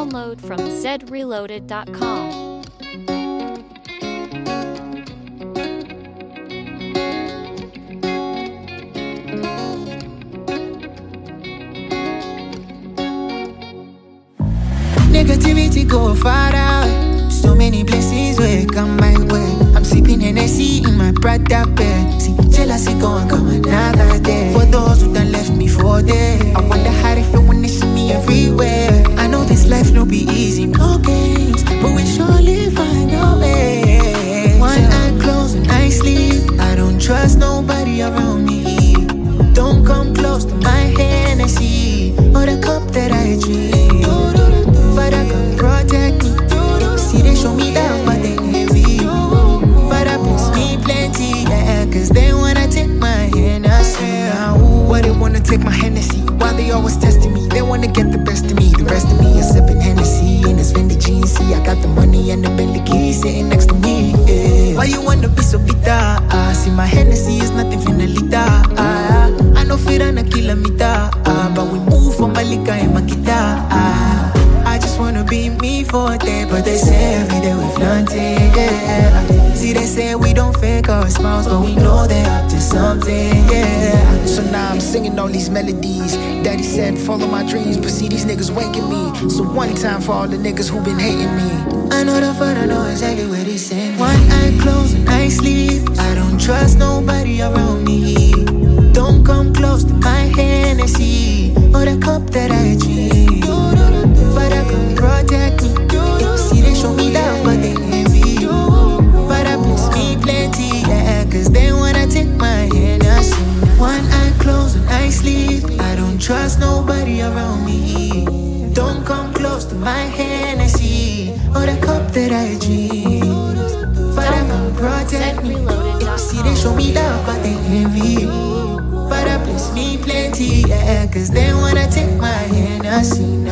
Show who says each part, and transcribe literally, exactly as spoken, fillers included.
Speaker 1: Download from zed reloaded dot com.
Speaker 2: Negativity go far out. So many blessings will come my way. I'm sipping Hennessy in my Prada bed. See, jealousy go and come another day. For those who done left me for dead, I wonder how they feel when they see me everywhere. I know this life no be easy, no games, but we surely find a way. One eye closed and I sleep. I don't trust nobody around me. Don't come close to my Hennessy or the cup that I drink. Father, come protect me. See, they show me love, but they heavy. Father, bless me plenty, yeah. Cause they wanna take my Hennessy. Why they wanna take my Hennessy? Why they always testing me? They wanna get the best of me. The rest of me is sipping Hennessy in this vintage jeans. See, I got the money and the Bentley keys sitting next to me, yeah. Why you wanna be so bitter? Uh, see, my Hennessy is nothing finalita. Uh, I know fit on a kilometer, uh, but we move from Malika and Makita. Uh, I just wanna be me for a day, but they say every day we flaunting, yeah. See, they say we don't fake our smiles, but we know they're up to something, yeah. So now I'm singing all these melodies. Daddy said, follow my dreams, but see these niggas waking me. So one time for all the niggas who been hating me. I know the father know exactly where they send me. One eye closed and I sleep. I don't trust nobody around me. Don't come close to my Hennessy or the cup that I drink. Father, come protect me. See, they show me love, but they heavy. Father, bless me plenty, yeah. Cause they wanna take my Hennessy. One eye closed and I sleep. I don't trust nobody around me. Don't come close to my Hennessy or the cup that I drink. Father, come protect me. See, they show me love, but they heavy. Father, bless me plenty, yeah. Cause they wanna take my Hennessy.